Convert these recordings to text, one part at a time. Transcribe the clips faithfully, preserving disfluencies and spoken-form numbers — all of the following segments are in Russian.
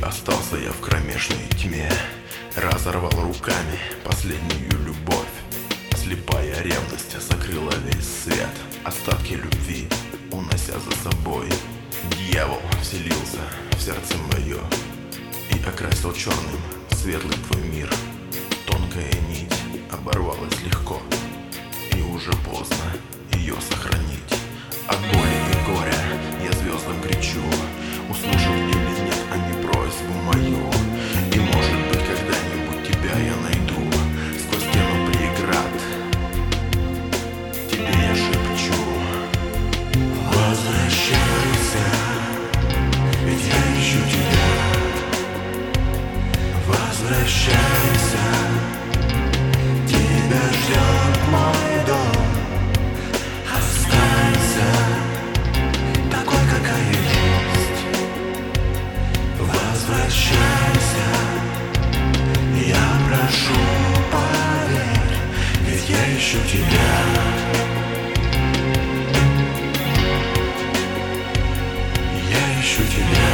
Остался я в кромешной тьме, разорвал руками последнюю любовь. Слепая ревность закрыла весь свет, остатки любви унося за собой. Дьявол вселился в сердце мое и окрасил черным светлый твой мир. Тонкая нить оборвалась легко, и уже поздно ее сохранить. От боли и горя я звездам кричу, услышат или нет они просьбу мою. И может быть когда-нибудь тебя я найду сквозь стену преград. Тебе я шепчу: возвращайся, ведь я ищу тебя. Возвращайся, тебя ждет мой дом. Останься такой, какая есть. Возвращайся, я прошу, поверь, ведь я ищу тебя. Я ищу тебя.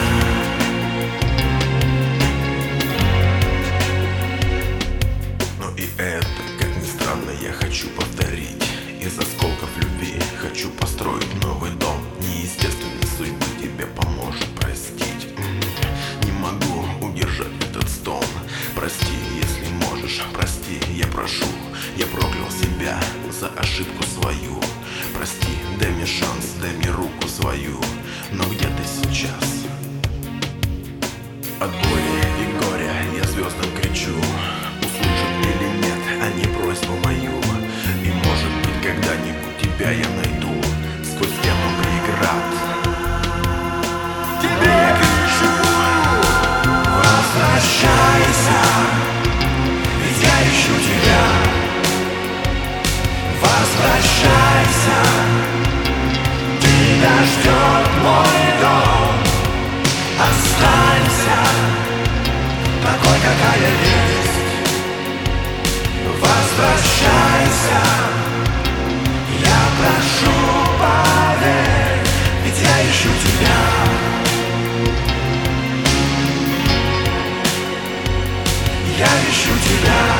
Но и это, как ни странно, я хочу повторить. Из осколков любви хочу построить новый дом. Неестественной судьбы тебе поможет простить. Не могу удержать этот стон. Прости, если можешь, прости, я прошу. Я проклял себя за ошибку свою. Прости, дай мне шанс, дай мне руку свою. Но где ты сейчас? От боли и горя я звездам кричу, услышат или нет они просьбу мою. И может быть когда-нибудь тебя я найду сквозь стену преград. Тебе я кричу: возвращайся, ведь я ищу тебя. Возвращайся, тебя ждет мой дом. Останься такой, какая есть. Возвращайся, я прошу, поверь, ведь я ищу тебя. Я ищу тебя.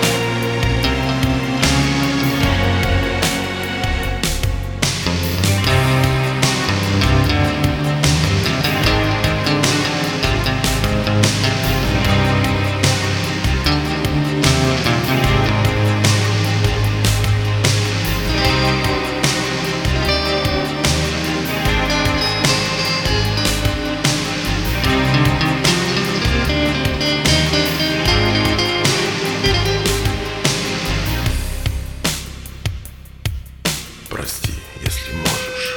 Прости, если можешь.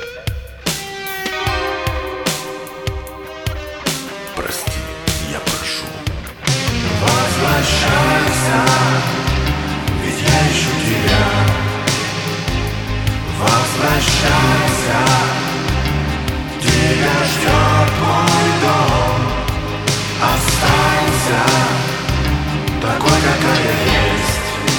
Прости, я прошу. Возвращайся, ведь я ищу тебя. Возвращайся, тебя ждет мой дом. Останься такой, какая есть.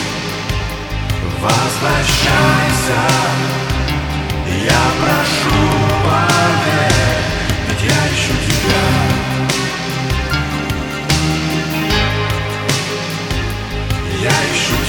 Возвращайся, я прошу, поверь, ведь я ищу тебя. Я ищу